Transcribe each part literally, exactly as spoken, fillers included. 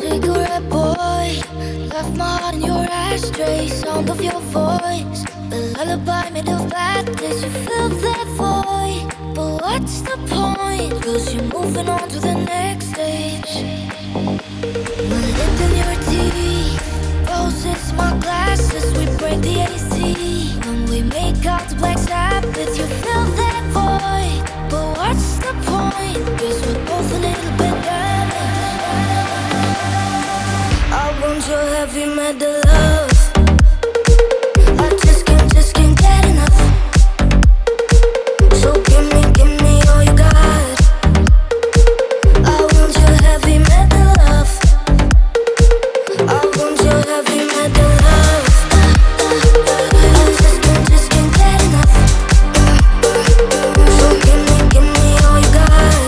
Cigarette boy, left my heart in your ashtray. Sound of your voice, the lullaby made of bad days. You fill that void, but what's the point? Cause you're moving on to the next stage. My lip in your teeth, roses, my glasses. We break the A C when we make out to Black Sabbath. You fill that void, but what's the point? Cause we're both a little bit damaged. I want your heavy metal love. I just can't, just can't get enough. So give me, give me all you got. I want your heavy metal love. I want your heavy metal love. I just can't, just can't get enough. So give me, give me all you got.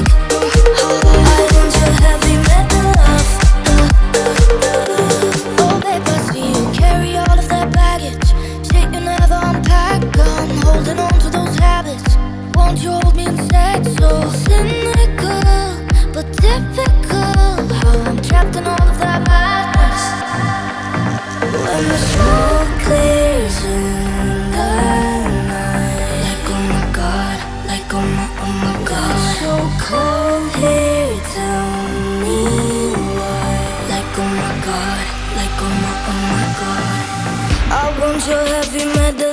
I want your heavy metal love. Oh babe, I see you carry all of that baggage. Shit you never unpack. I'm holding on to those habits. Won't you hold me instead? So cynical, but typical. How I'm trapped in all of that madness. When the smoke clears in the night, like oh my god, like oh my, oh my god. It's so cold here, tell me why. Like oh my god, like oh my, oh my god. I want your heavy metal